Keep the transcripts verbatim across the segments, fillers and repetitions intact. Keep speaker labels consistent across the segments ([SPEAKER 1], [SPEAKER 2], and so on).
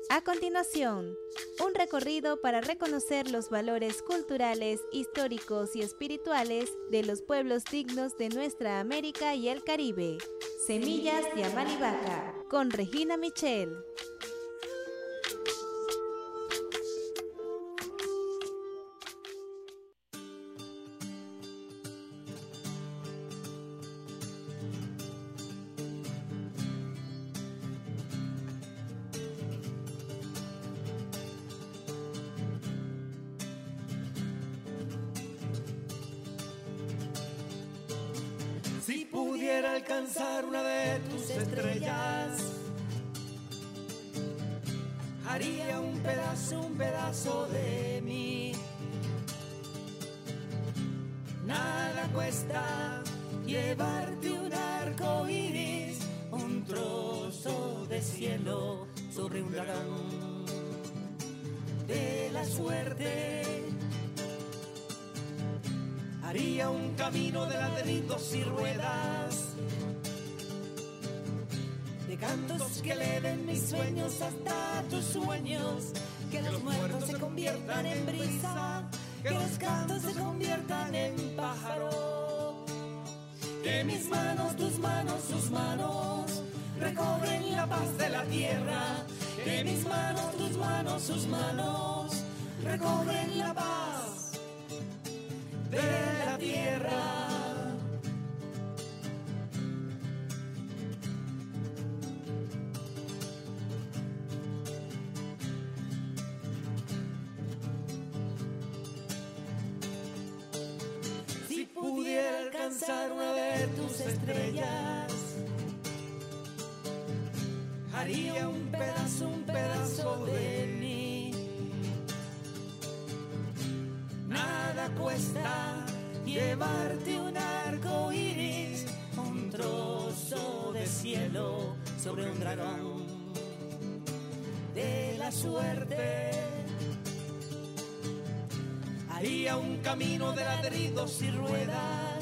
[SPEAKER 1] A continuación, un recorrido para reconocer los valores culturales, históricos y espirituales de los pueblos dignos de nuestra América y el Caribe. Semillas de Amalivaca, con Regina Michel.
[SPEAKER 2] Si pudiera alcanzar una de tus estrellas, haría un pedazo, un pedazo de mí. Nada cuesta llevarte un arco iris, un trozo de cielo sobre un dragón de la suerte. Haría un camino de ladrillos y ruedas, de cantos que eleven mis sueños hasta tus sueños, que los muertos se conviertan en brisa, que los cantos se conviertan en pájaro, que mis manos, tus manos, sus manos recobren la paz de la tierra, que mis manos, tus manos, sus manos recobren la paz de la tierra. Si pudiera alcanzar una de tus estrellas, haría un pedazo, un pedazo de mí. Nada cuesta llevarte un arco iris, un trozo de cielo sobre un dragón de la suerte. Haría un camino de ladridos y ruedas,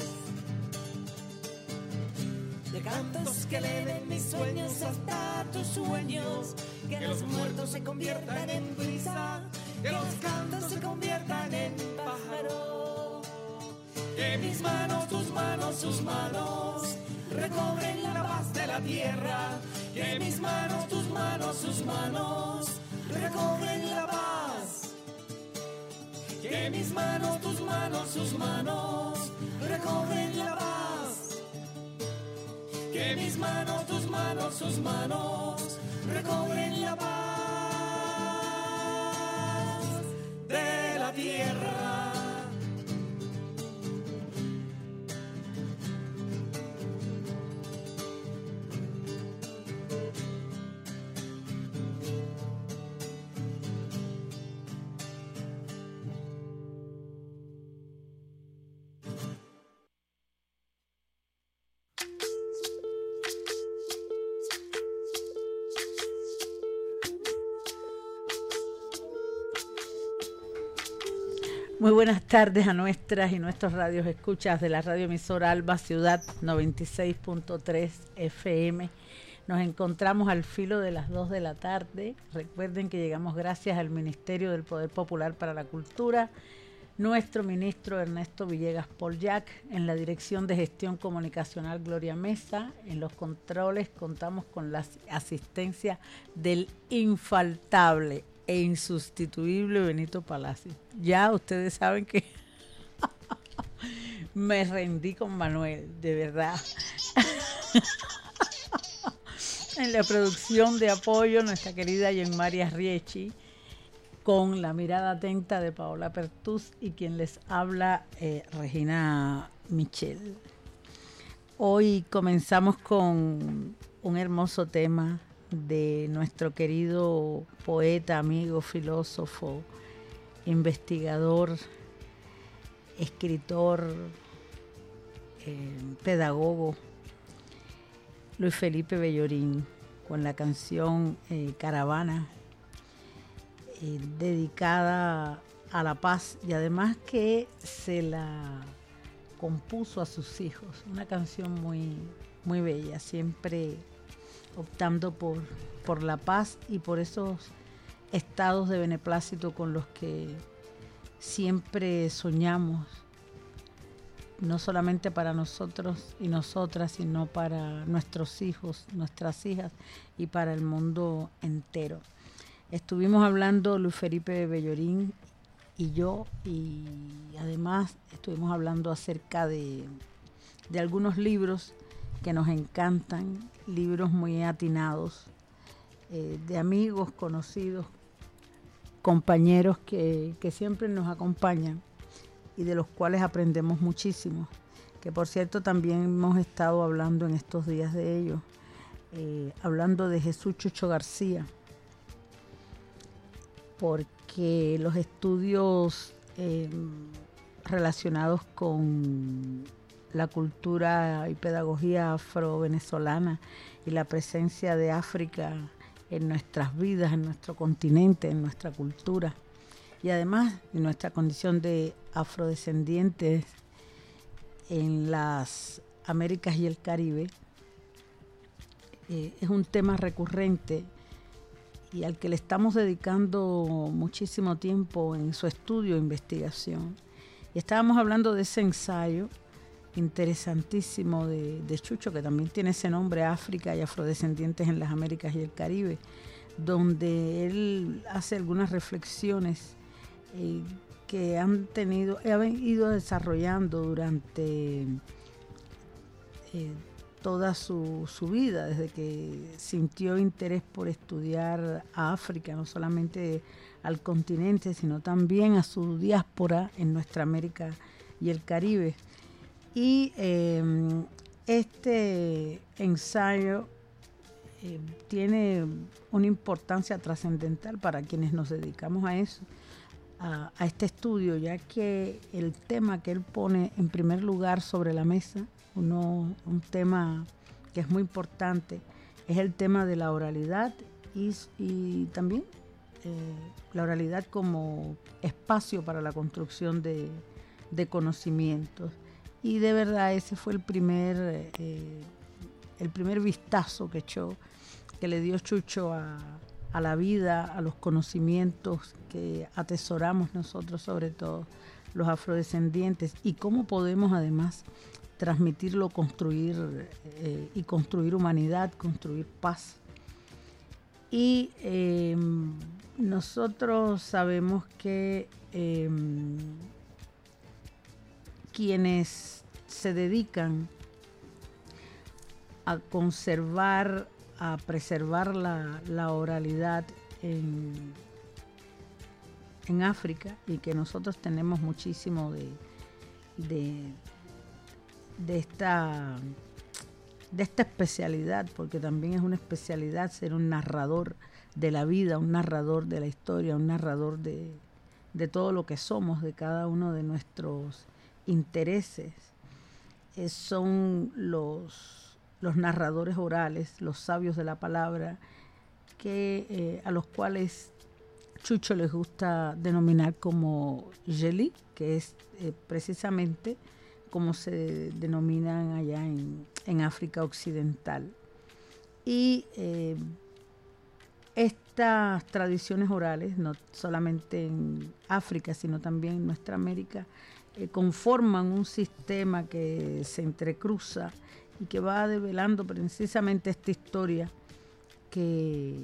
[SPEAKER 2] de cantos que eleven mis sueños hasta tus sueños, que los muertos se conviertan en brisa, que los cantos se conviertan en pájaro, que mis manos, tus manos, sus manos recobren la paz de la tierra, que mis manos, tus manos, sus manos recobren la paz, que mis manos, tus manos, sus manos recobren la paz, que mis manos, tus manos, sus manos recobren la paz de la tierra.
[SPEAKER 3] Muy buenas tardes a nuestras y nuestros radios escuchas de la radioemisora Alba Ciudad noventa y seis punto tres F M. Nos encontramos al filo de las dos de la tarde. Recuerden que llegamos gracias al Ministerio del Poder Popular para la Cultura, nuestro ministro Ernesto Villegas Polyac, en la Dirección de Gestión Comunicacional Gloria Mesa. En los controles contamos con la asistencia del infaltable e insustituible Benito Palacio. Ya ustedes saben que me rendí con Manuel, de verdad. En la producción de apoyo, nuestra querida Yenmari Arriechi, con la mirada atenta de Paola Pertús y quien les habla, eh, Regina Michel. Hoy comenzamos con un hermoso tema de nuestro querido poeta, amigo, filósofo, investigador, escritor, eh, pedagogo, Luis Felipe Bellorín, con la canción eh, Caravana, eh, dedicada a la paz, y además que se la compuso a sus hijos. Una canción muy, muy bella, siempre optando por, por la paz y por esos estados de beneplácito con los que siempre soñamos, no solamente para nosotros y nosotras, sino para nuestros hijos, nuestras hijas y para el mundo entero. Estuvimos hablando Luis Felipe Bellorín y yo, y además estuvimos hablando acerca de, de algunos libros que nos encantan, libros muy atinados, eh, de amigos, conocidos, compañeros que, que siempre nos acompañan y de los cuales aprendemos muchísimo, que por cierto también hemos estado hablando en estos días de ellos, eh, hablando de Jesús Chucho García, porque los estudios eh, relacionados con la cultura y pedagogía afro-venezolana y la presencia de África en nuestras vidas, en nuestro continente, en nuestra cultura, y además en nuestra condición de afrodescendientes en las Américas y el Caribe, eh, es un tema recurrente y al que le estamos dedicando muchísimo tiempo en su estudio e investigación. Y estábamos hablando de ese ensayo interesantísimo de, de Chucho, que también tiene ese nombre, África y afrodescendientes en las Américas y el Caribe, donde él hace algunas reflexiones eh, que han tenido, han ido desarrollando durante eh, toda su, su vida, desde que sintió interés por estudiar a África, no solamente al continente, sino también a su diáspora en nuestra América y el Caribe. Y eh, este ensayo eh, tiene una importancia trascendental para quienes nos dedicamos a eso, a, a este estudio, ya que el tema que él pone en primer lugar sobre la mesa, uno, un tema que es muy importante, es el tema de la oralidad y, y también eh, la oralidad como espacio para la construcción de, de conocimientos. Y de verdad ese fue el primer, eh, el primer vistazo que echó, que le dio Chucho a, a la vida, a los conocimientos que atesoramos nosotros, sobre todo los afrodescendientes, y cómo podemos además transmitirlo, construir eh, y construir humanidad, construir paz. Y eh, nosotros sabemos que eh, quienes se dedican a conservar, a preservar la, la oralidad en, en África, y que nosotros tenemos muchísimo de, de, de, esta, de esta especialidad, porque también es una especialidad ser un narrador de la vida, un narrador de la historia, un narrador de, de todo lo que somos, de cada uno de nuestros intereses. Eh, son los, los narradores orales, los sabios de la palabra, que, eh, a los cuales Chucho les gusta denominar como Jeli, que es eh, precisamente como se denominan allá en, en África Occidental. Y eh, estas tradiciones orales, no solamente en África, sino también en nuestra América, Eh, conforman un sistema que se entrecruza y que va develando precisamente esta historia que,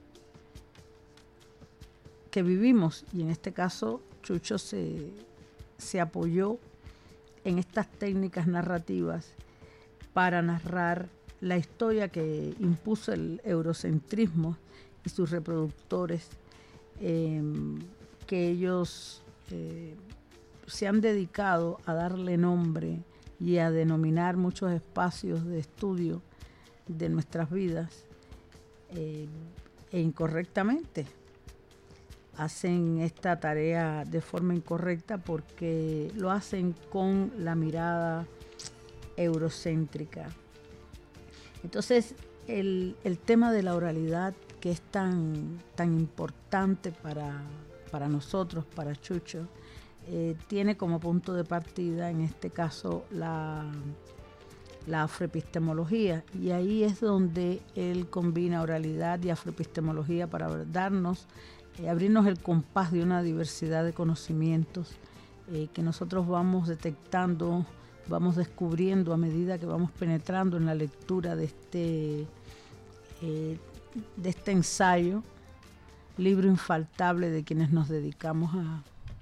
[SPEAKER 3] que vivimos. Y en este caso Chucho se, se apoyó en estas técnicas narrativas para narrar la historia que impuso el eurocentrismo y sus reproductores, eh, que ellos eh, se han dedicado a darle nombre y a denominar muchos espacios de estudio de nuestras vidas, eh, e incorrectamente hacen esta tarea de forma incorrecta, porque lo hacen con la mirada eurocéntrica. Entonces el, el tema de la oralidad, que es tan, tan importante para, para nosotros, para Chucho, Eh, tiene como punto de partida, en este caso, la, la afroepistemología, y ahí es donde él combina oralidad y afroepistemología para darnos eh, abrirnos el compás de una diversidad de conocimientos eh, que nosotros vamos detectando, vamos descubriendo a medida que vamos penetrando en la lectura de este, eh, de este ensayo, libro infaltable de quienes nos dedicamos a,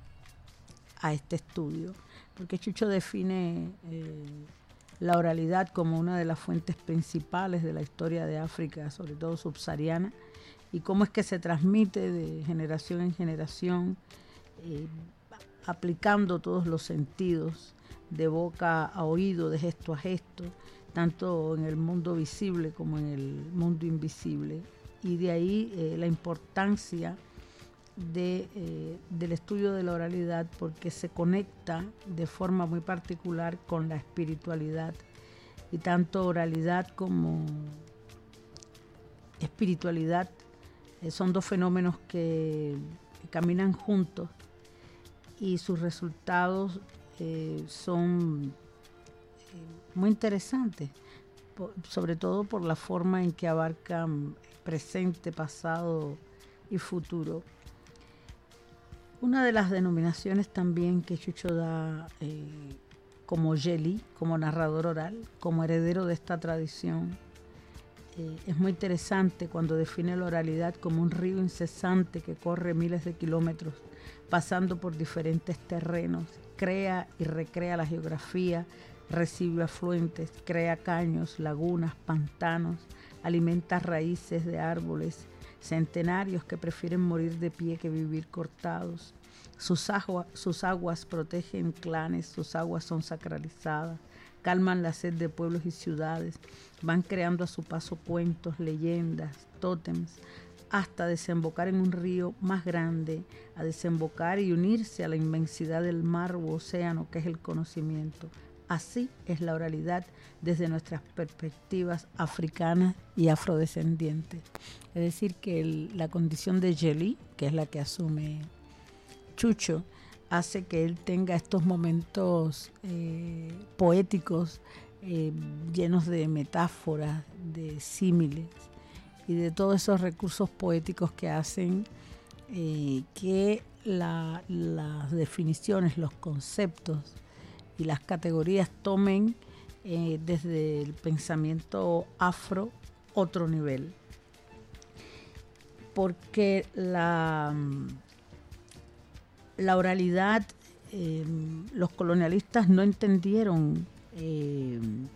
[SPEAKER 3] a este estudio, porque Chucho define eh, la oralidad como una de las fuentes principales de la historia de África, sobre todo subsahariana, y cómo es que se transmite de generación en generación, eh, aplicando todos los sentidos, de boca a oído, de gesto a gesto, tanto en el mundo visible como en el mundo invisible. Y de ahí eh, la importancia de, eh, del estudio de la oralidad, porque se conecta de forma muy particular con la espiritualidad, y tanto oralidad como espiritualidad eh, son dos fenómenos que caminan juntos, y sus resultados eh, son eh, muy interesantes, por, sobre todo por la forma en que abarcan presente, pasado y futuro. Una de las denominaciones también que Chucho da eh, como Yeli, como narrador oral, como heredero de esta tradición, eh, es muy interesante cuando define la oralidad como un río incesante que corre miles de kilómetros, pasando por diferentes terrenos, crea y recrea la geografía, recibe afluentes, crea caños, lagunas, pantanos, alimenta raíces de árboles centenarios que prefieren morir de pie que vivir cortados. Sus, agua, sus aguas protegen clanes, sus aguas son sacralizadas, calman la sed de pueblos y ciudades, van creando a su paso cuentos, leyendas, tótems, hasta desembocar en un río más grande, a desembocar y unirse a la inmensidad del mar u océano que es el conocimiento. Así es la oralidad desde nuestras perspectivas africanas y afrodescendientes. Es decir, que el, la condición de Yeli, que es la que asume Chucho, hace que él tenga estos momentos eh, poéticos eh, llenos de metáforas, de símiles y de todos esos recursos poéticos que hacen eh, que la, las definiciones, los conceptos y las categorías tomen eh, desde el pensamiento afro otro nivel. Porque la, la oralidad, eh, los colonialistas no entendieron eh,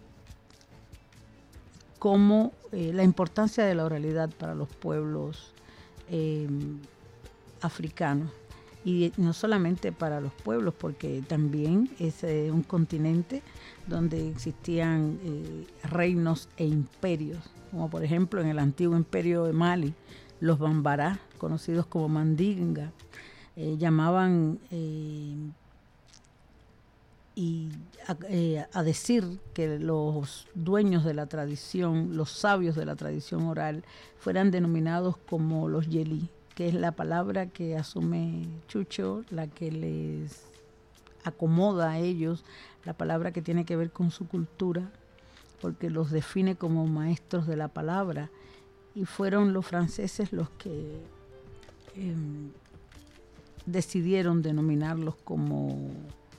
[SPEAKER 3] cómo eh, la importancia de la oralidad para los pueblos eh, africanos. Y no solamente para los pueblos, porque también es eh, un continente donde existían eh, reinos e imperios, como por ejemplo en el antiguo imperio de Mali, los Bambará, conocidos como Mandinga, eh, llamaban eh, y a, eh, a decir que los dueños de la tradición, los sabios de la tradición oral, fueran denominados como los Yeli, que es la palabra que asume Chucho, la que les acomoda a ellos, la palabra que tiene que ver con su cultura, porque los define como maestros de la palabra, y fueron los franceses los que eh, decidieron denominarlos como,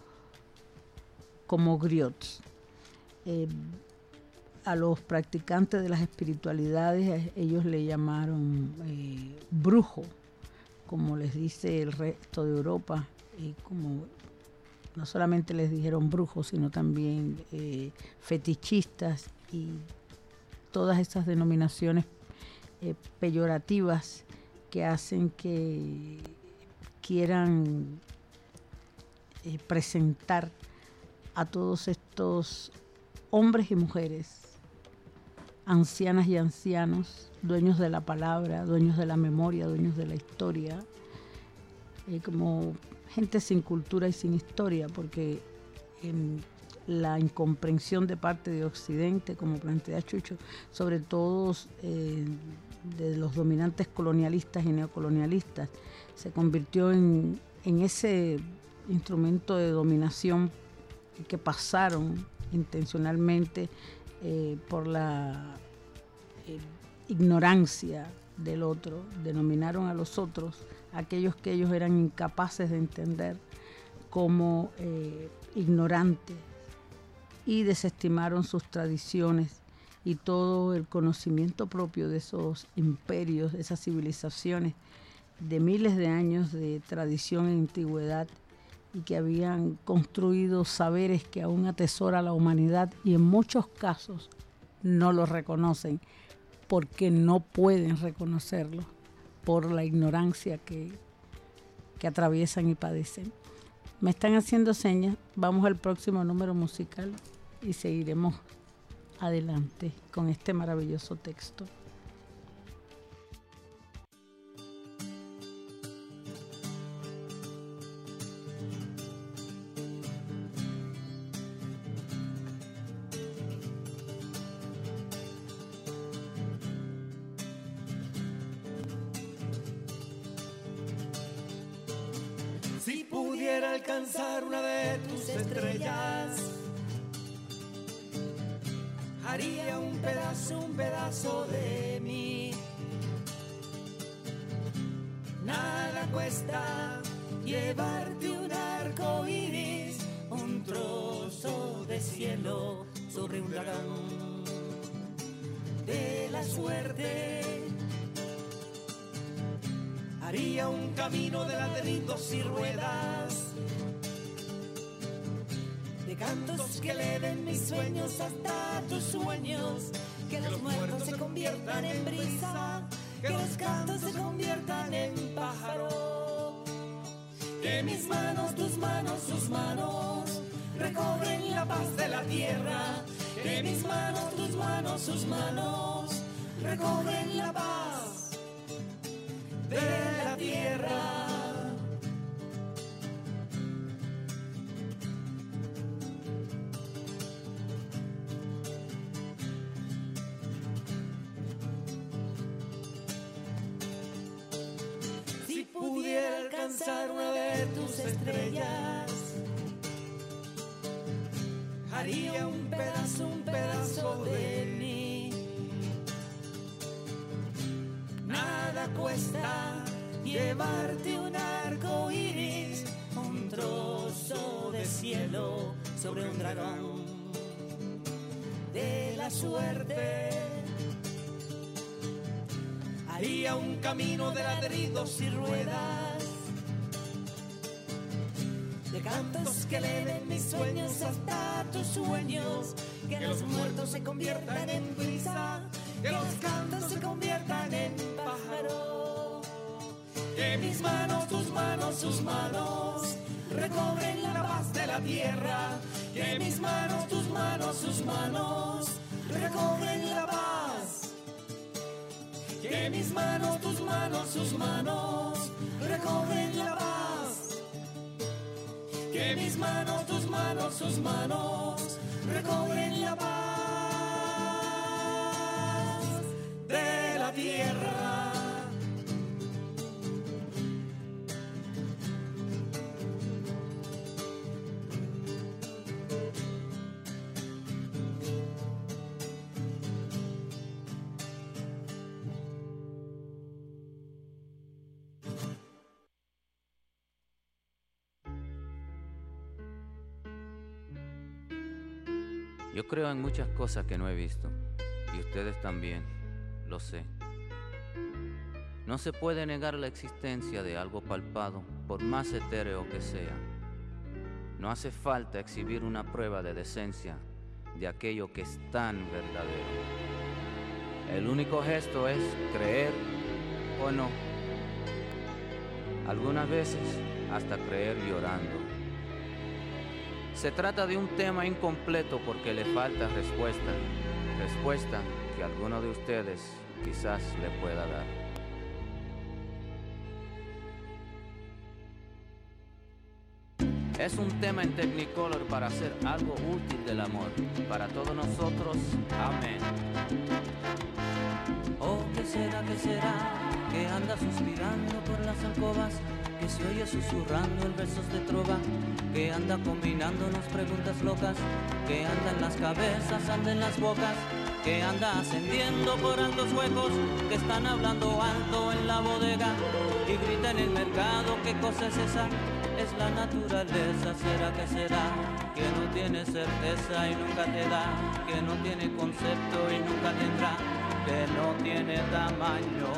[SPEAKER 3] como griots. Eh, a los practicantes de las espiritualidades ellos le llamaron eh, brujo, como les dice el resto de Europa, y como no solamente les dijeron brujos, sino también eh, fetichistas y todas esas denominaciones eh, peyorativas que hacen que quieran eh, presentar a todos estos hombres y mujeres, ancianas y ancianos, dueños de la palabra, dueños de la memoria, dueños de la historia, eh, como gente sin cultura y sin historia, porque en la incomprensión de parte de Occidente, como plantea Chucho, sobre todo eh, de los dominantes colonialistas y neocolonialistas, se convirtió en, en ese instrumento de dominación que pasaron intencionalmente eh, por la eh, ignorancia del otro, denominaron a los otros, aquellos que ellos eran incapaces de entender, como eh, ignorantes, y desestimaron sus tradiciones y todo el conocimiento propio de esos imperios, de esas civilizaciones de miles de años de tradición e antigüedad, y que habían construido saberes que aún atesora la humanidad, y en muchos casos no los reconocen porque no pueden reconocerlos por la ignorancia que, que atraviesan y padecen. Me están haciendo señas, vamos al próximo número musical y seguiremos adelante con este maravilloso texto.
[SPEAKER 2] Si pudiera alcanzar una de tus estrellas, haría un pedazo, un pedazo de mí. Nada cuesta llevarte un arco iris, un trozo de cielo sobre un dragón de la suerte. Haría un camino de ladrillos y ruedas, de cantos que eleven mis sueños hasta tus sueños, que los muertos se conviertan en brisa, que los cantos se conviertan en pájaro. Que mis manos, tus manos, sus manos recobren la paz de la tierra. Que mis manos, tus manos, sus manos recobren la paz de la tierra. Si pudiera alcanzar una de tus estrellas, haría un pedazo, un pedazo de mí. Nada cuesta llevarte un arco iris, un trozo de cielo sobre un dragón de la suerte. Haría un camino de ladridos y ruedas, de cantos que eleven mis sueños hasta tus sueños, que los muertos se conviertan en brisa, que los cantos se conviertan en pájaro. Que mis manos, tus manos, sus manos recobren la paz de la tierra. Que mis manos, tus manos, sus manos recobren la paz. Que mis manos, tus manos, sus manos recobren la paz. Que mis manos, tus manos, sus manos recobren la paz de la tierra.
[SPEAKER 4] Yo creo en muchas cosas que no he visto, y ustedes también, lo sé. No se puede negar la existencia de algo palpado, por más etéreo que sea. No hace falta exhibir una prueba de decencia de aquello que es tan verdadero. El único gesto es creer o no. Algunas veces hasta creer llorando. Se trata de un tema incompleto porque le falta respuesta, respuesta que alguno de ustedes quizás le pueda dar. Es un tema en Technicolor para hacer algo útil del amor, para todos nosotros, amén.
[SPEAKER 5] Oh, ¿qué será, qué será, que anda suspirando por las alcobas, que se oye susurrando en versos de trova, que anda combinándonos preguntas locas, que anda en las cabezas, anda en las bocas, que anda ascendiendo por altos huecos, que están hablando alto en la bodega y grita en el mercado, ¿qué cosa es esa? Es la naturaleza. ¿Será que será? Que no tiene certeza y nunca te da, que no tiene concepto y nunca tendrá, que no tiene tamaño.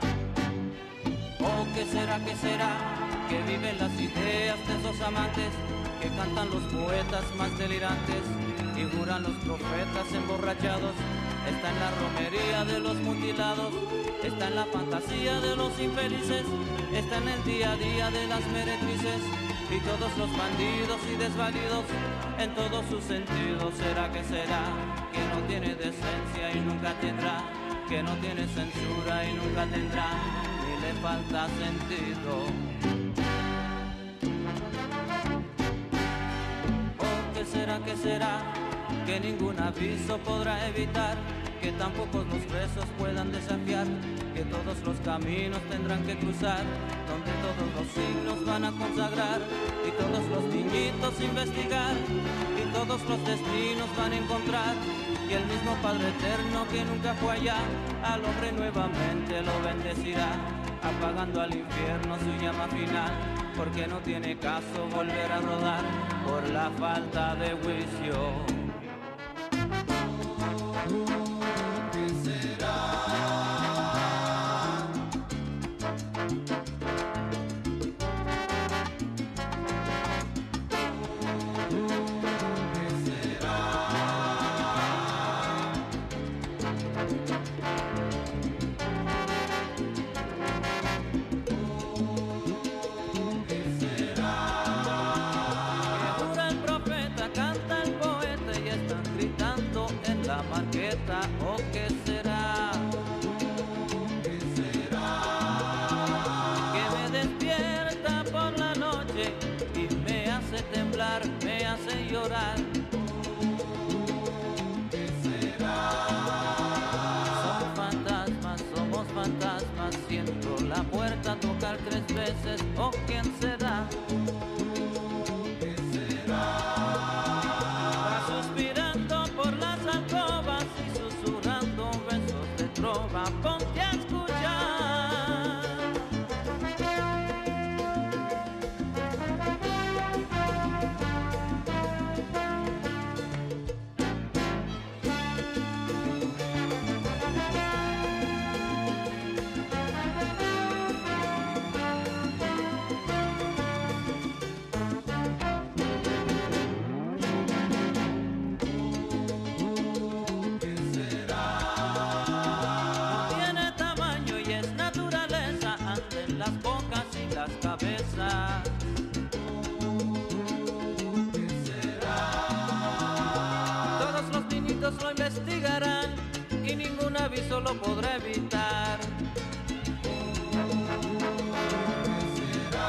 [SPEAKER 5] ¿O qué será, qué será? Que viven las ideas de esos amantes, que cantan los poetas más delirantes y juran los profetas emborrachados. Está en la romería de los mutilados, está en la fantasía de los infelices, está en el día a día de las meretrices y todos los bandidos y desvalidos en todos sus sentidos. ¿Será que será? Que no tiene decencia y nunca tendrá, que no tiene censura y nunca tendrá, ni le falta sentido. ¿O qué será, qué será? Que ningún aviso podrá evitar, que tampoco los presos puedan desafiar, que todos los caminos tendrán que cruzar, donde todos los siglos van a consagrar, y todos los niñitos investigar, y todos los destinos van a encontrar, y el mismo Padre Eterno que nunca fue allá, al hombre nuevamente lo bendecirá, apagando al infierno su llama final, porque no tiene caso volver a rodar por la falta de juicio.
[SPEAKER 2] ¿Qué será?
[SPEAKER 5] ¿O qué será?
[SPEAKER 2] ¿Qué será?
[SPEAKER 5] Que me despierta por la noche y me hace temblar, me hace llorar.
[SPEAKER 2] ¿Qué será?
[SPEAKER 5] Son fantasmas, somos fantasmas, siento la puerta tocar tres veces. ¿O quién será?
[SPEAKER 2] ¿Qué será?
[SPEAKER 5] Ponte a escuchar. Cabeza.
[SPEAKER 2] ¿Qué será?
[SPEAKER 5] Todos los niñitos lo investigarán y ningún aviso lo podrá evitar.
[SPEAKER 2] ¿Qué será?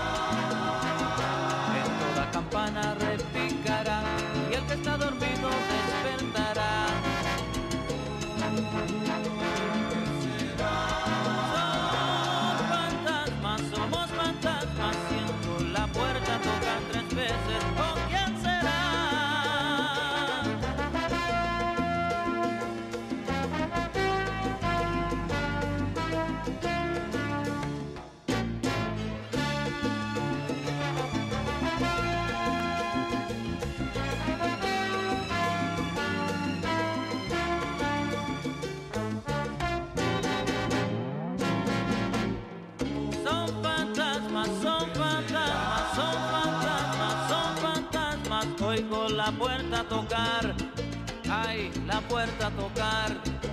[SPEAKER 5] En toda campana repicará y el que está dormido despertará. ¿O quién será? Son fantasmas, son fantasmas, son fantasmas, son fantasmas. Oigo la puerta tocar, ay, la puerta tocar.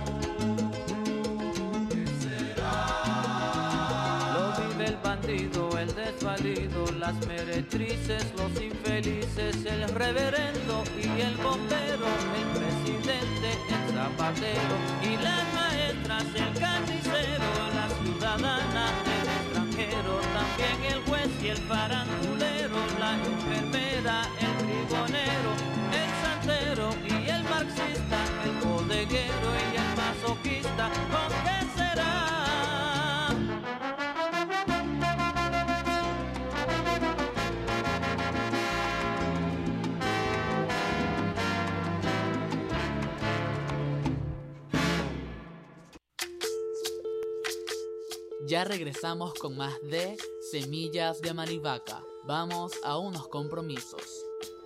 [SPEAKER 2] ¿Qué será?
[SPEAKER 5] Lo vive el bandido, el desvalido, las meretrices, los infelices, el reverendo y el bombero, el presidente, el zapatero y las maestras, el carnicero, la ciudadana, el extranjero, también el juez y el farandulero, la enfermera, el trigonero, el santero y el marxista, el bodeguero y el masoquista. ¿Con qué será?
[SPEAKER 6] Ya regresamos con más de Semillas de Amalivaca. Vamos a unos compromisos.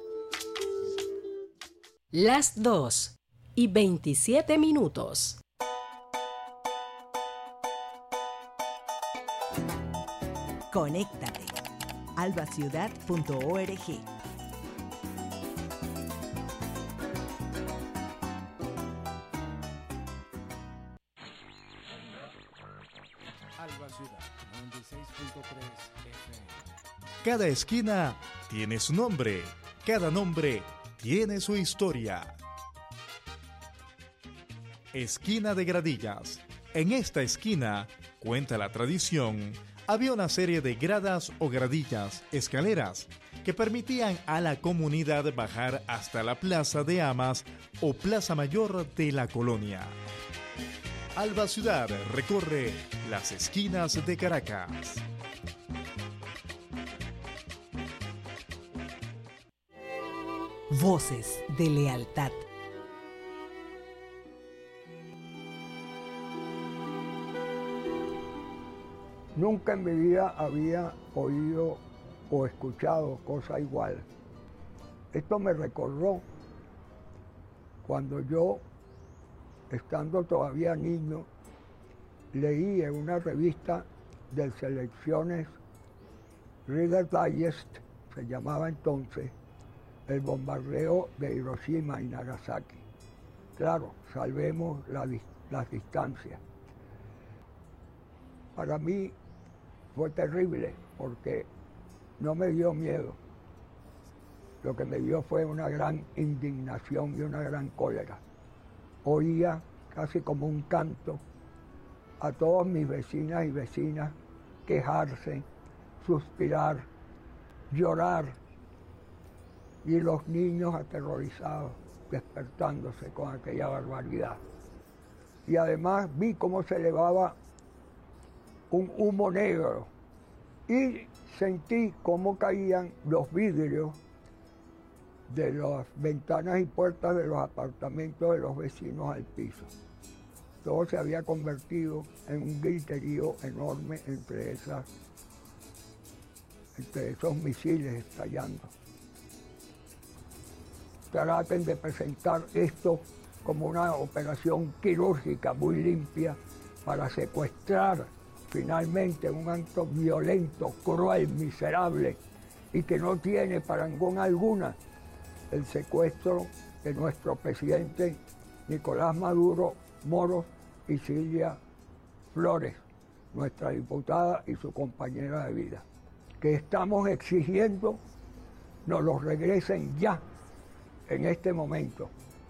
[SPEAKER 7] Las dos y veintisiete minutos.
[SPEAKER 8] Conéctate. albaciudad punto org.
[SPEAKER 9] Alba Ciudad noventa y seis punto tres F M.
[SPEAKER 10] Cada esquina tiene su nombre, cada nombre tiene su historia. Esquina de Gradillas. En esta esquina, cuenta la tradición, había una serie de gradas o gradillas, escaleras, que permitían a la comunidad bajar hasta la Plaza de Amas o Plaza Mayor de la colonia. Alba Ciudad recorre las esquinas de Caracas.
[SPEAKER 8] Voces de lealtad.
[SPEAKER 11] Nunca en mi vida había oído o escuchado cosa igual. Esto me recordó cuando yo, estando todavía niño, leí en una revista de selecciones, Reader Digest, se llamaba entonces, el bombardeo de Hiroshima y Nagasaki. Claro, salvemos la, las distancias. Para mí fue terrible porque no me dio miedo. Lo que me dio fue una gran indignación y una gran cólera. Oía casi como un canto a todas mis vecinas y vecinas quejarse, suspirar, llorar, y los niños aterrorizados, despertándose con aquella barbaridad. Y además vi cómo se elevaba un humo negro y sentí cómo caían los vidrios de las ventanas y puertas de los apartamentos de los vecinos al piso. Todo se había convertido en un griterío enorme entre, esas, entre esos misiles estallando. Traten de presentar esto como una operación quirúrgica muy limpia para secuestrar finalmente un acto violento, cruel, miserable y que no tiene parangón alguna el secuestro de nuestro presidente Nicolás Maduro Moros y Silvia Flores, nuestra diputada y su compañera de vida, que estamos exigiendo nos los regresen ya, en este momento.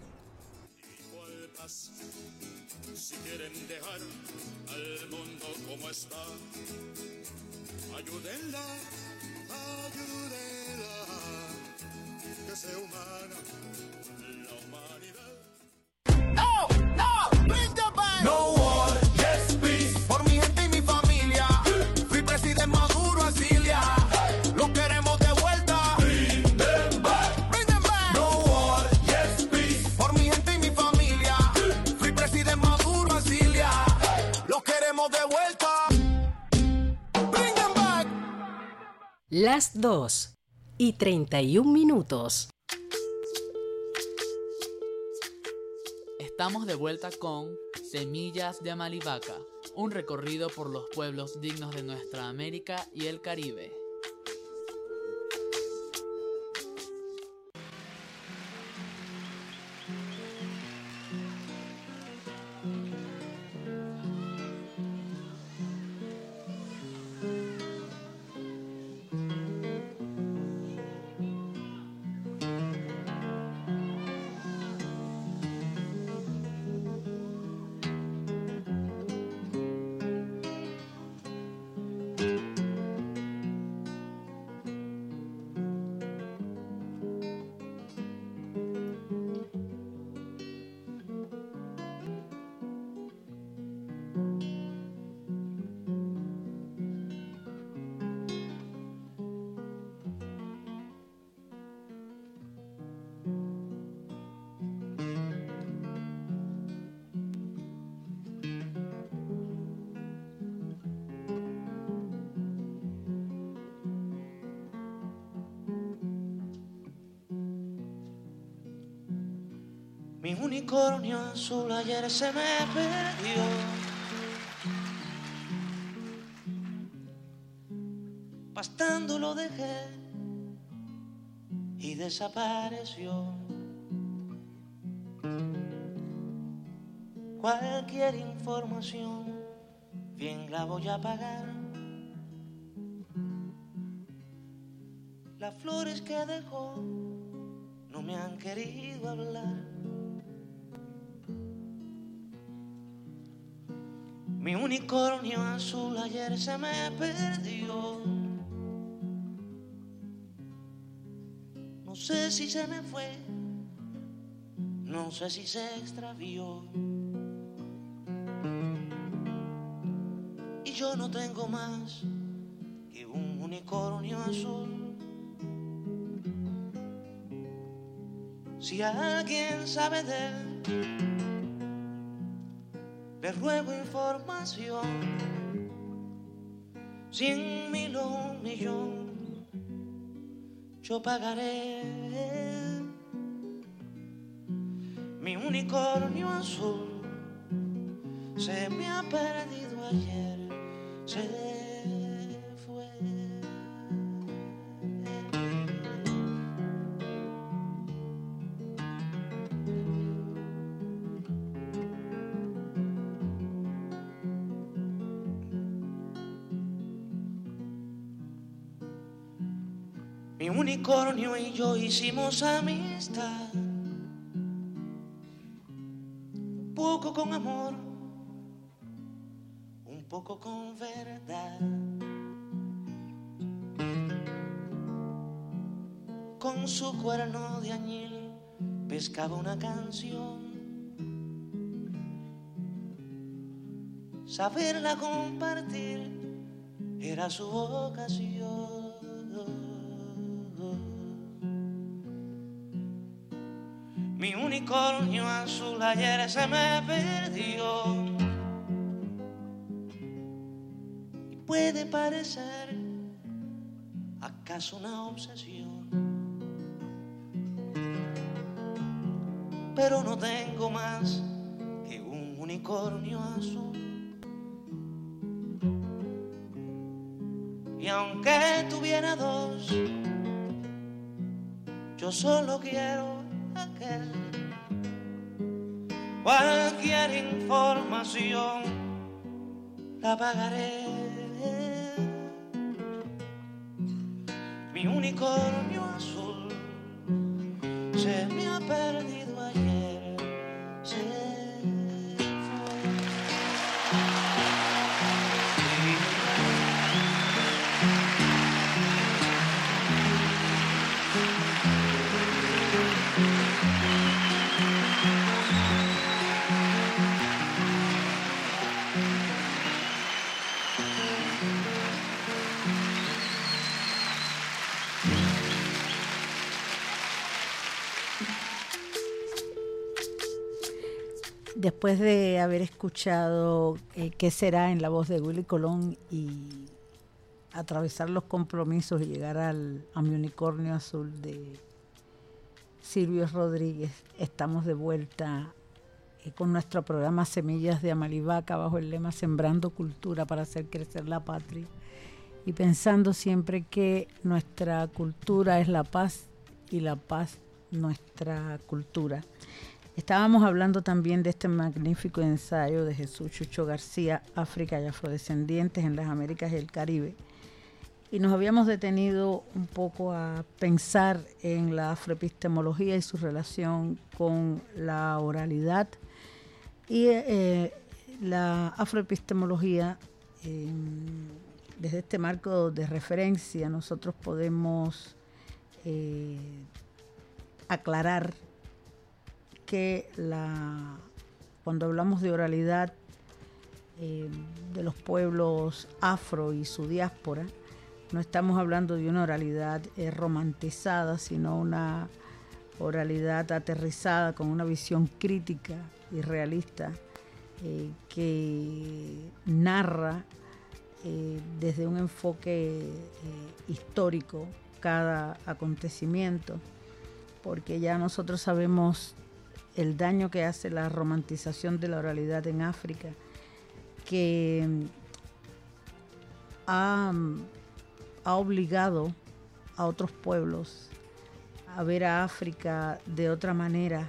[SPEAKER 12] Si quieren dejar al mundo como está, ayúdenla, ayúdenla, que sea humana la humanidad.
[SPEAKER 2] No, no, bring the back. No war, yes peace. Por mi gente y mi familia, fui presidente Maduro a Cilia. Lo queremos de vuelta. Bring them back. Bring them back. No war, yes peace. Por mi gente y mi familia, fui presidente Maduro a Cilia. Lo queremos de vuelta. Bring them back.
[SPEAKER 7] Las dos y treinta y un minutos.
[SPEAKER 6] Estamos de vuelta con Semillas de Amalivaca, un recorrido por los pueblos dignos de nuestra América y el Caribe.
[SPEAKER 13] Mi unicornio azul ayer se me perdió. Pastando lo dejé y desapareció. Cualquier información bien la voy a pagar. Las flores que dejó no me han querido hablar. Mi unicornio azul ayer se me perdió. No sé si se me fue, no sé si se extravió. Y yo no tengo más que un unicornio azul. Si alguien sabe de él, le ruego información. Cien mil o un millón yo pagaré. Mi unicornio azul se me ha perdido ayer, se fue. Mi unicornio y yo hicimos amistad, un poco con amor, un poco con verdad. Con su cuerno de añil pescaba una canción. Saberla compartir era su vocación. Mi unicornio azul ayer se me perdió. Y puede parecer acaso una obsesión, pero no tengo más que un unicornio azul. Y aunque tuviera dos, yo solo quiero aquel. Cualquier información la pagaré. Mi unicornio azul se me ha perdido ayer, se
[SPEAKER 3] Después de haber escuchado eh, ¿Qué será? En la voz de Willy Colón y atravesar los compromisos y llegar al, a mi unicornio azul de Silvio Rodríguez, estamos de vuelta eh, con nuestro programa Semillas de Amalivaca bajo el lema Sembrando Cultura para hacer crecer la patria y pensando siempre que nuestra cultura es la paz y la paz nuestra cultura. Estábamos hablando también de este magnífico ensayo de Jesús Chucho García, África y Afrodescendientes en las Américas y el Caribe. Y nos habíamos detenido un poco a pensar en la afroepistemología y su relación con la oralidad. Y eh, la afroepistemología, eh, desde este marco de referencia, nosotros podemos eh, aclarar que la, cuando hablamos de oralidad eh, de los pueblos afro y su diáspora, no estamos hablando de una oralidad eh, romantizada, sino una oralidad aterrizada con una visión crítica y realista eh, que narra eh, desde un enfoque eh, histórico cada acontecimiento, porque ya nosotros sabemos el daño que hace la romantización de la oralidad en África, que ha, ha obligado a otros pueblos a ver a África de otra manera,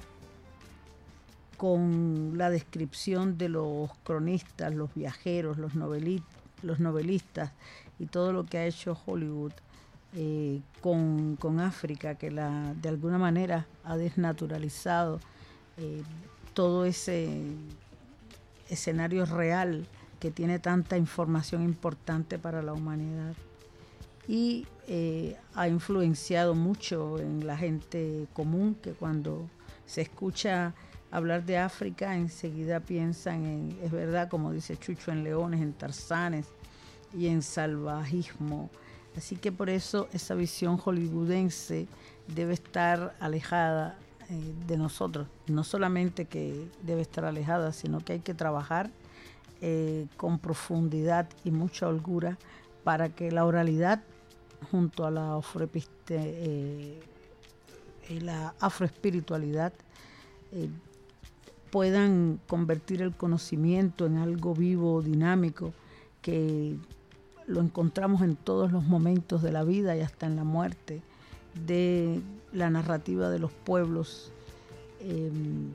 [SPEAKER 3] con la descripción de los cronistas, los viajeros, los novelistas, los novelistas y todo lo que ha hecho Hollywood eh, con, con África, que la, de alguna manera ha desnaturalizado eh, todo ese escenario real que tiene tanta información importante para la humanidad, y eh, ha influenciado mucho en la gente común, que cuando se escucha hablar de África enseguida piensan en, es verdad, como dice Chucho, en leones, en tarzanes y en salvajismo. Así que por eso esa visión hollywoodense debe estar alejada eh, de nosotros. No solamente que debe estar alejada, sino que hay que trabajar eh, con profundidad y mucha holgura para que la oralidad junto a la afroepiste, eh, y la afroespiritualidad eh, puedan convertir el conocimiento en algo vivo, dinámico, que lo encontramos en todos los momentos de la vida y hasta en la muerte, de la narrativa de los pueblos, eh,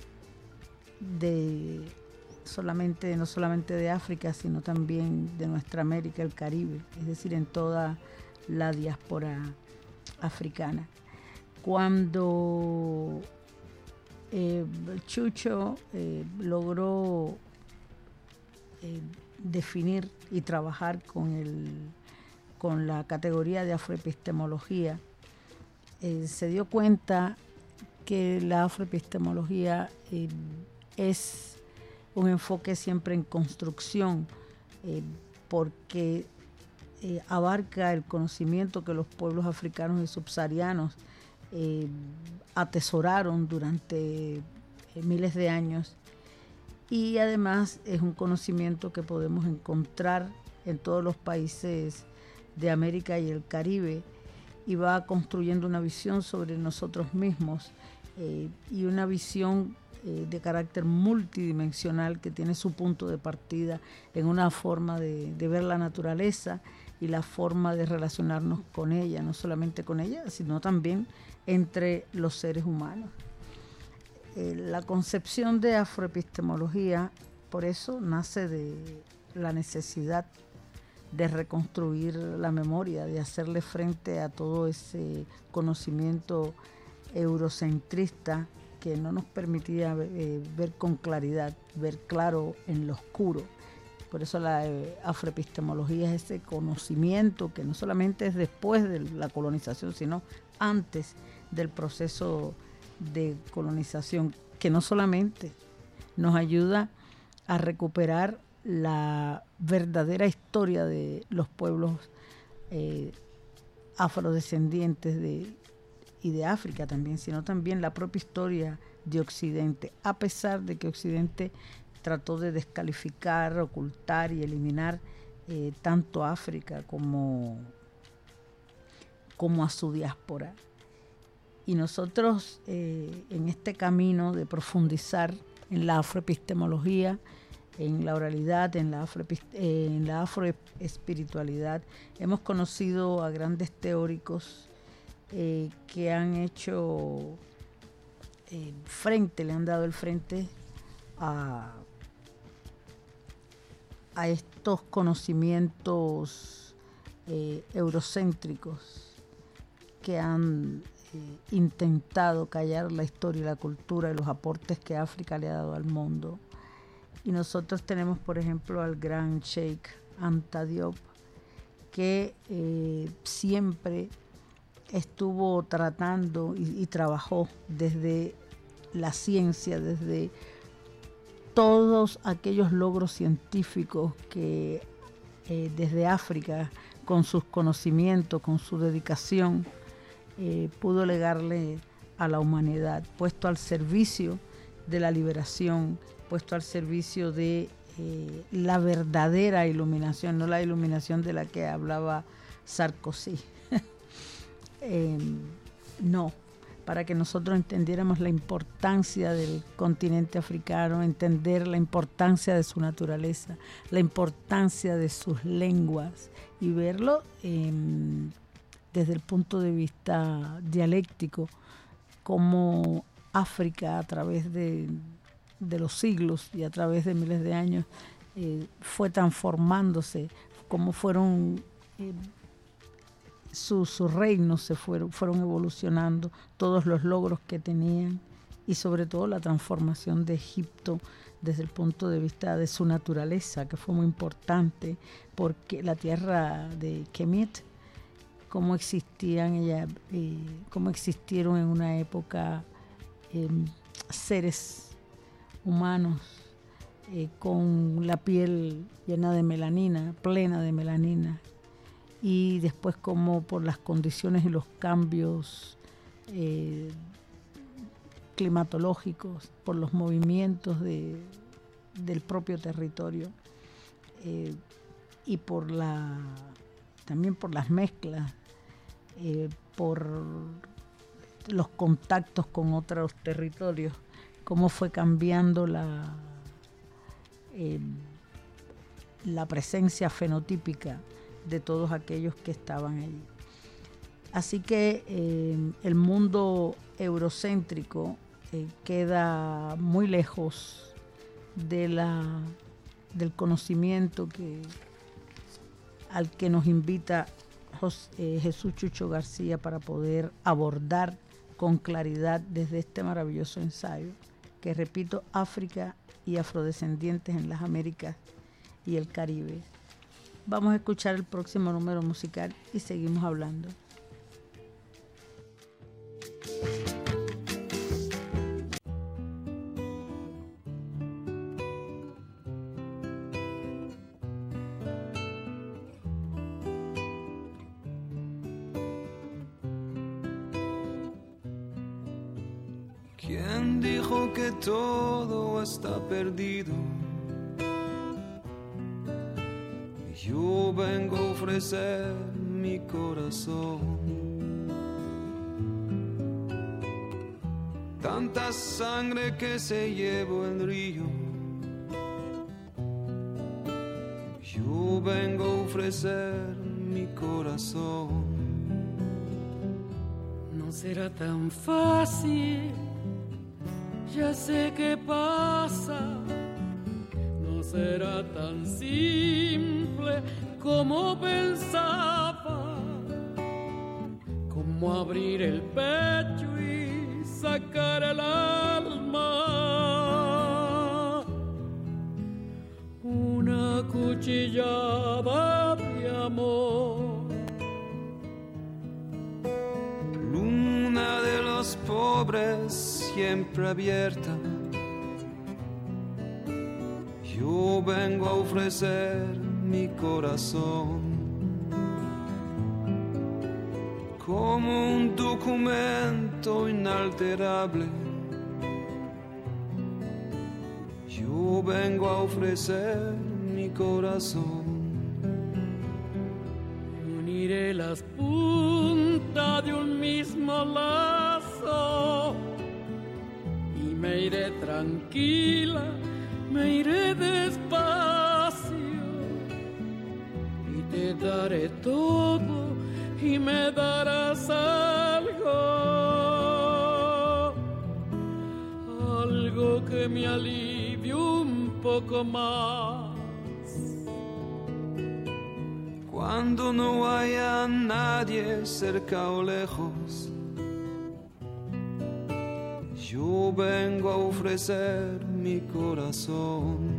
[SPEAKER 3] de solamente, no solamente de África, sino también de nuestra América, el Caribe, es decir, en toda la diáspora africana. Cuando eh, Chucho eh, logró eh, definir y trabajar con, el, con la categoría de afroepistemología, eh, se dio cuenta que la afroepistemología eh, es un enfoque siempre en construcción, eh, porque eh, abarca el conocimiento que los pueblos africanos y subsaharianos eh, atesoraron durante eh, miles de años, y además es un conocimiento que podemos encontrar en todos los países de América y el Caribe, y va construyendo una visión sobre nosotros mismos eh, y una visión eh, de carácter multidimensional que tiene su punto de partida en una forma de, de ver la naturaleza y la forma de relacionarnos con ella, no solamente con ella, sino también entre los seres humanos. Eh, la concepción de afroepistemología, por eso, nace de la necesidad de reconstruir la memoria, de hacerle frente a todo ese conocimiento eurocentrista que no nos permitía eh, ver con claridad, ver claro en lo oscuro. Por eso la eh, afroepistemología es ese conocimiento que no solamente es después de la colonización, sino antes del proceso de colonización, que no solamente nos ayuda a recuperar la verdadera historia de los pueblos eh, afrodescendientes de, y de África también, sino también la propia historia de Occidente, a pesar de que Occidente trató de descalificar, ocultar y eliminar eh, tanto a África como, como a su diáspora. Y nosotros eh, en este camino de profundizar en la afroepistemología, en la oralidad, en la, afro, en la afroespiritualidad, hemos conocido a grandes teóricos eh, que han hecho eh, frente, le han dado el frente a, a estos conocimientos eh, eurocéntricos que han eh, intentado callar la historia y la cultura y los aportes que África le ha dado al mundo. Y nosotros tenemos, por ejemplo, al gran Sheikh Anta Diop, que eh, siempre estuvo tratando y, y trabajó desde la ciencia, desde todos aquellos logros científicos que eh, desde África, con sus conocimientos, con su dedicación, eh, pudo legarle a la humanidad, puesto al servicio de la liberación, puesto al servicio de eh, la verdadera iluminación, no la iluminación de la que hablaba Sarkozy. eh, no, para que nosotros entendiéramos la importancia del continente africano, entender la importancia de su naturaleza, la importancia de sus lenguas y verlo eh, desde el punto de vista dialéctico, como África a través de, de los siglos y a través de miles de años eh, fue transformándose, cómo fueron eh, sus su reinos se fueron, fueron evolucionando, todos los logros que tenían y sobre todo la transformación de Egipto desde el punto de vista de su naturaleza, que fue muy importante, porque la tierra de Kemet, cómo existían ella, eh, cómo existieron en una época eh, seres humanos eh, con la piel llena de melanina, plena de melanina, y después como por las condiciones y los cambios eh, climatológicos, por los movimientos de, del propio territorio eh, y por la también por las mezclas, eh, por los contactos con otros territorios, cómo fue cambiando la eh, la presencia fenotípica de todos aquellos que estaban allí. Así que eh, el mundo eurocéntrico eh, queda muy lejos de la, del conocimiento que, al que nos invita José, eh, Jesús Chucho García para poder abordar con claridad desde este maravilloso ensayo, que repito, África y afrodescendientes en las Américas y el Caribe. Vamos a escuchar el próximo número musical y seguimos hablando.
[SPEAKER 14] ¿Quién dijo que todo está perdido? Yo vengo a ofrecer mi corazón. Tanta sangre que se llevó el río. Yo vengo a ofrecer mi corazón.
[SPEAKER 15] No será tan fácil, ya sé qué pasa. No será tan simple como pensaba, como abrir el pecho y sacar el alma. Una cuchillada de amor.
[SPEAKER 14] Luna de los pobres siempre abierta. Yo vengo a ofrecer mi corazón como un documento inalterable. Yo vengo a ofrecer mi corazón.
[SPEAKER 15] Uniré las puntas de un mismo lazo y me iré tranquila. Me iré despacio y te daré todo y me darás algo, algo que me alivie un poco más.
[SPEAKER 14] Cuando no haya nadie cerca o lejos, yo vengo a ofrecer mi corazón.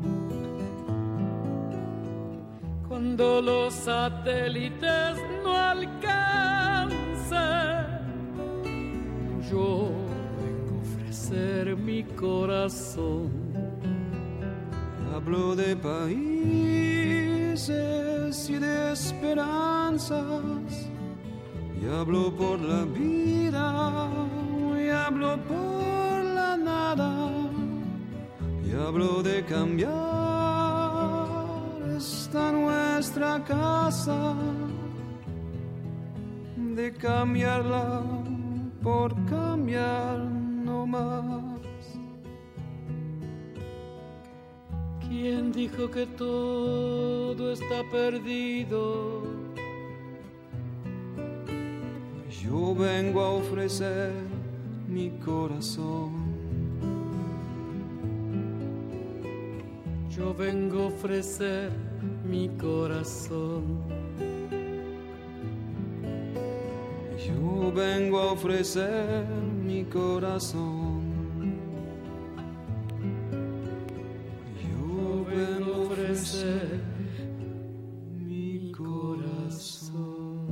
[SPEAKER 15] Cuando los satélites no alcancen, yo vengo a ofrecer mi corazón.
[SPEAKER 14] Hablo de países y de esperanzas, y hablo por la vida, y hablo por la nada, y hablo de cambiar esta nuestra casa, de cambiarla por cambiar no más.
[SPEAKER 15] ¿Quién dijo que todo está perdido?
[SPEAKER 14] Yo vengo a ofrecer mi corazón.
[SPEAKER 15] Yo vengo a ofrecer mi corazón.
[SPEAKER 14] Yo vengo a ofrecer mi corazón. Yo vengo a ofrecer mi corazón.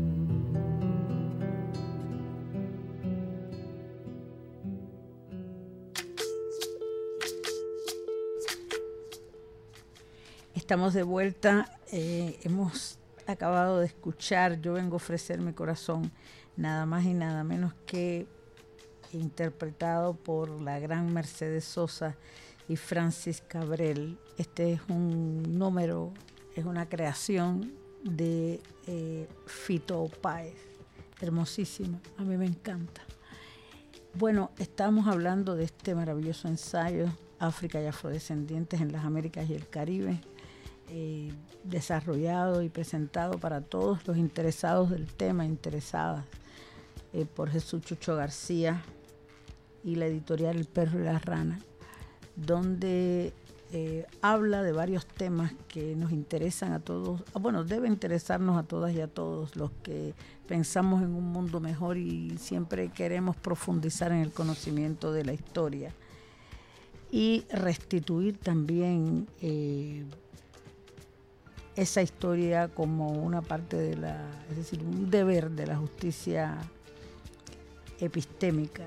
[SPEAKER 3] Estamos de vuelta, eh, hemos acabado de escuchar Yo vengo a ofrecer mi corazón, nada más y nada menos que interpretado por la gran Mercedes Sosa y Francis Cabrel. Este es un número, es una creación de eh, Fito Páez, hermosísima, a mí me encanta. Bueno, estamos hablando de este maravilloso ensayo, África y Afrodescendientes en las Américas y el Caribe, Eh, desarrollado y presentado para todos los interesados del tema, interesadas, eh, por Jesús Chucho García y la editorial El Perro y la Rana, donde eh, habla de varios temas que nos interesan a todos, bueno, debe interesarnos a todas y a todos los que pensamos en un mundo mejor y siempre queremos profundizar en el conocimiento de la historia y restituir también eh, esa historia como una parte de la, es decir, un deber de la justicia epistémica.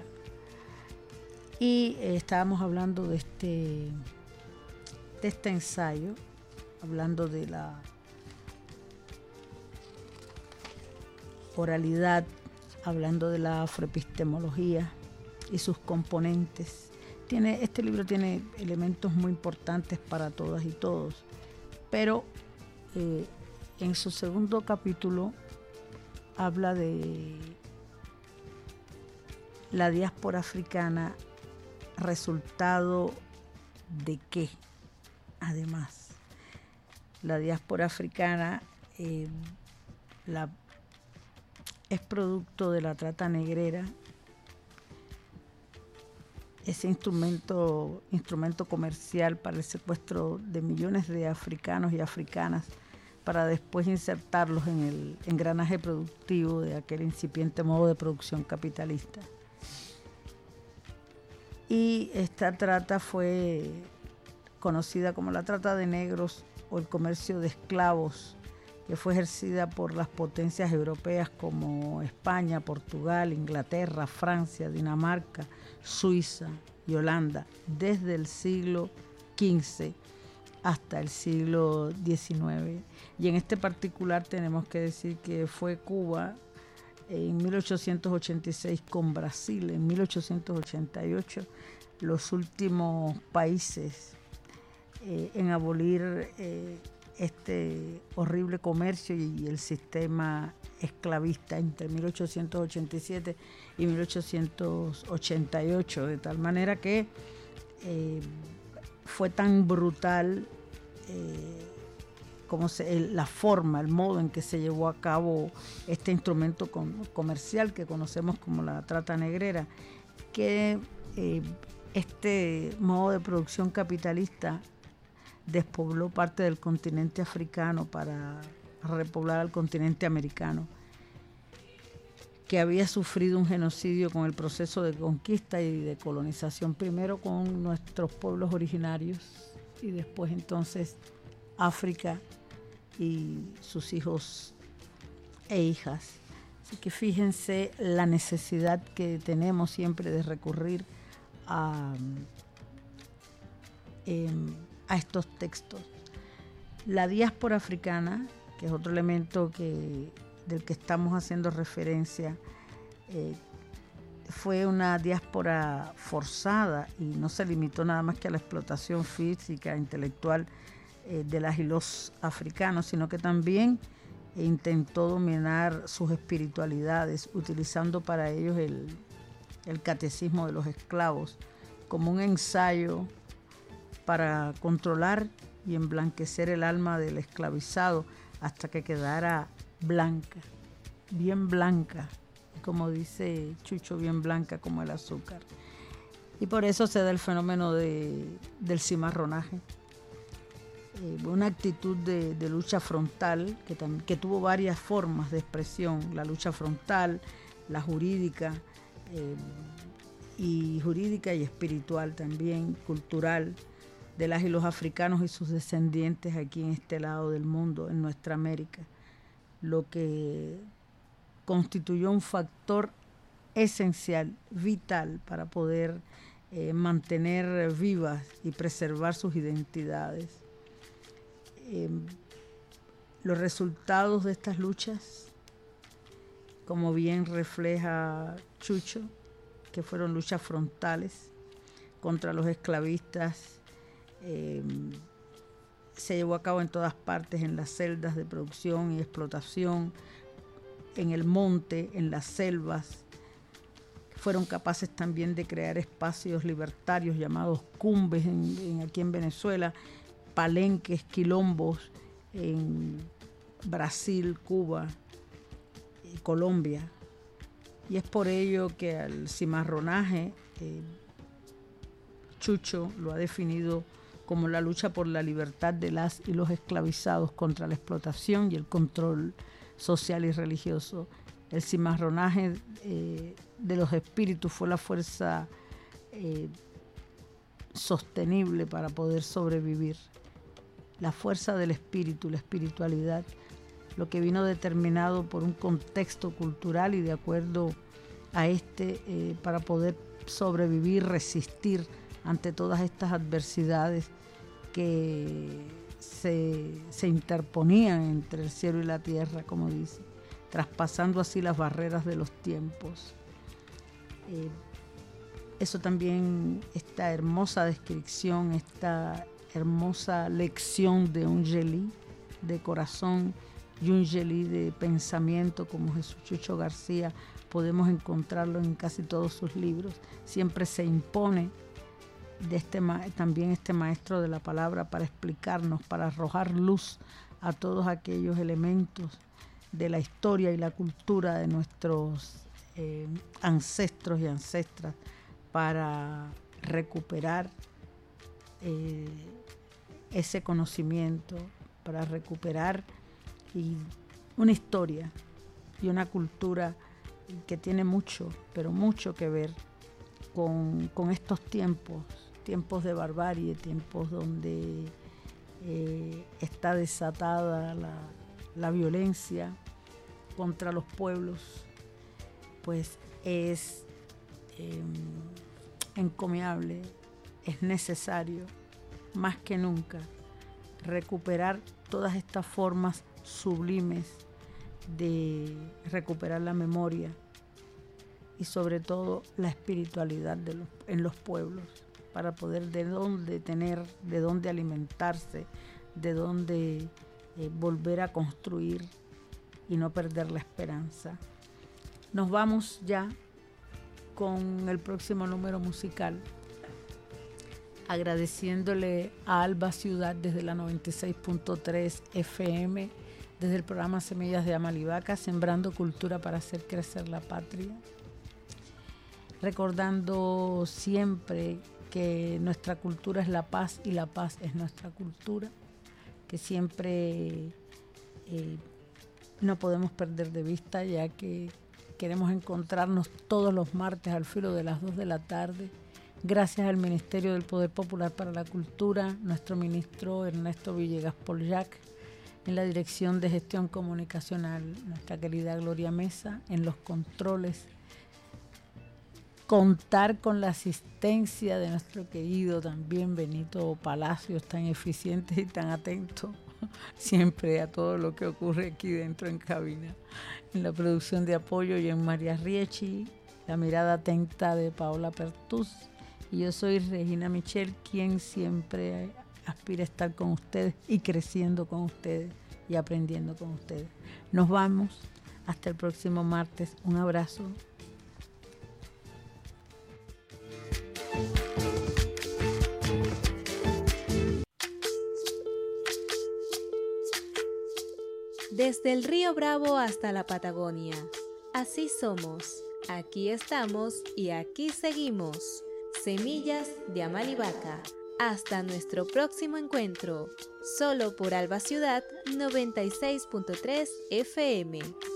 [SPEAKER 3] Y eh, estábamos hablando de este, de este ensayo, hablando de la oralidad, hablando de la afroepistemología y sus componentes. Tiene, este libro tiene elementos muy importantes para todas y todos, pero Eh, en su segundo capítulo habla de la diáspora africana, resultado de qué, además. La diáspora africana eh, la, es producto de la trata negrera, ese instrumento, instrumento comercial para el secuestro de millones de africanos y africanas para después insertarlos en el engranaje productivo de aquel incipiente modo de producción capitalista. Y esta trata fue conocida como la trata de negros o el comercio de esclavos, que fue ejercida por las potencias europeas como España, Portugal, Inglaterra, Francia, Dinamarca, Suiza y Holanda desde el siglo quince hasta el siglo diecinueve. Y en este particular tenemos que decir que fue Cuba en mil ochocientos ochenta y seis con Brasil en mil ochocientos ochenta y ocho los últimos países eh, en abolir eh, este horrible comercio y el sistema esclavista entre mil ochocientos ochenta y siete y mil ochocientos ochenta y ocho, de tal manera que eh, fue tan brutal eh, como se, el, la forma, el modo en que se llevó a cabo este instrumento com, comercial que conocemos como la trata negrera, que eh, este modo de producción capitalista despobló parte del continente africano para repoblar al continente americano, que había sufrido un genocidio con el proceso de conquista y de colonización, primero con nuestros pueblos originarios y después entonces África y sus hijos e hijas. Así que fíjense la necesidad que tenemos siempre de recurrir a, eh, a estos textos. La diáspora africana, que es otro elemento que, del que estamos haciendo referencia, eh, fue una diáspora forzada y no se limitó nada más que a la explotación física, intelectual eh, de las y los africanos, sino que también intentó dominar sus espiritualidades, utilizando para ellos el, el Catecismo de los Esclavos, como un ensayo para controlar y emblanquecer el alma del esclavizado hasta que quedara blanca, bien blanca, como dice Chucho, bien blanca como el azúcar. Y por eso se da el fenómeno de, del cimarronaje, eh, una actitud de, de lucha frontal que, tam, que tuvo varias formas de expresión, la lucha frontal, la jurídica, eh, y jurídica y espiritual también, cultural, de las y los africanos y sus descendientes aquí en este lado del mundo, en nuestra América, lo que constituyó un factor esencial, vital, para poder eh, mantener vivas y preservar sus identidades. Eh, los resultados de estas luchas, como bien refleja Chucho, que fueron luchas frontales contra los esclavistas, eh, se llevó a cabo en todas partes, en las celdas de producción y explotación, en el monte, en las selvas. Fueron capaces también de crear espacios libertarios llamados cumbes en, en, aquí en Venezuela, palenques, quilombos en Brasil, Cuba y Colombia. Y es por ello que al cimarronaje, eh, Chucho lo ha definido como la lucha por la libertad de las y los esclavizados contra la explotación y el control social y religioso. El cimarronaje eh, de los espíritus fue la fuerza eh, sostenible para poder sobrevivir. La fuerza del espíritu, la espiritualidad, lo que vino determinado por un contexto cultural y de acuerdo a este eh, para poder sobrevivir, resistir ante todas estas adversidades que se, se interponían entre el cielo y la tierra, como dice, traspasando así las barreras de los tiempos. Eh, eso también, esta hermosa descripción, esta hermosa lección de un Yelí de corazón y un Yelí de pensamiento como Jesús Chucho García, podemos encontrarlo en casi todos sus libros. Siempre se impone de este también este maestro de la palabra para explicarnos, para arrojar luz a todos aquellos elementos de la historia y la cultura de nuestros eh, ancestros y ancestras, para recuperar eh, ese conocimiento, para recuperar y una historia y una cultura que tiene mucho, pero mucho que ver con, con estos tiempos, tiempos de barbarie, tiempos donde eh, está desatada la, la violencia contra los pueblos. Pues es eh, encomiable, es necesario más que nunca recuperar todas estas formas sublimes de recuperar la memoria y sobre todo la espiritualidad de los, en los pueblos, para poder de dónde tener, de dónde alimentarse, de dónde eh, volver a construir y no perder la esperanza. Nos vamos ya con el próximo número musical, agradeciéndole a Alba Ciudad desde la noventa y seis punto tres F M, desde el programa Semillas de Amalivaca, sembrando cultura para hacer crecer la patria. Recordando siempre que nuestra cultura es la paz y la paz es nuestra cultura, que siempre eh, no podemos perder de vista, ya que queremos encontrarnos todos los martes al filo de las dos de la tarde. Gracias al Ministerio del Poder Popular para la Cultura, nuestro ministro Ernesto Villegas Polyac, en la Dirección de Gestión Comunicacional, nuestra querida Gloria Mesa, en los controles. Contar con la asistencia de nuestro querido también Benito Palacios, tan eficiente y tan atento siempre a todo lo que ocurre aquí dentro en cabina. En la producción de apoyo, y en María Riechi, la mirada atenta de Paola Pertús. Y yo soy Regina Michel, quien siempre aspira a estar con ustedes y creciendo con ustedes y aprendiendo con ustedes. Nos vamos hasta el próximo martes. Un abrazo.
[SPEAKER 1] desde el río Bravo hasta la Patagonia. Así somos, aquí estamos y aquí seguimos. Semillas de Amalivaca. Hasta nuestro próximo encuentro, solo por Alba Ciudad noventa y seis punto tres F M.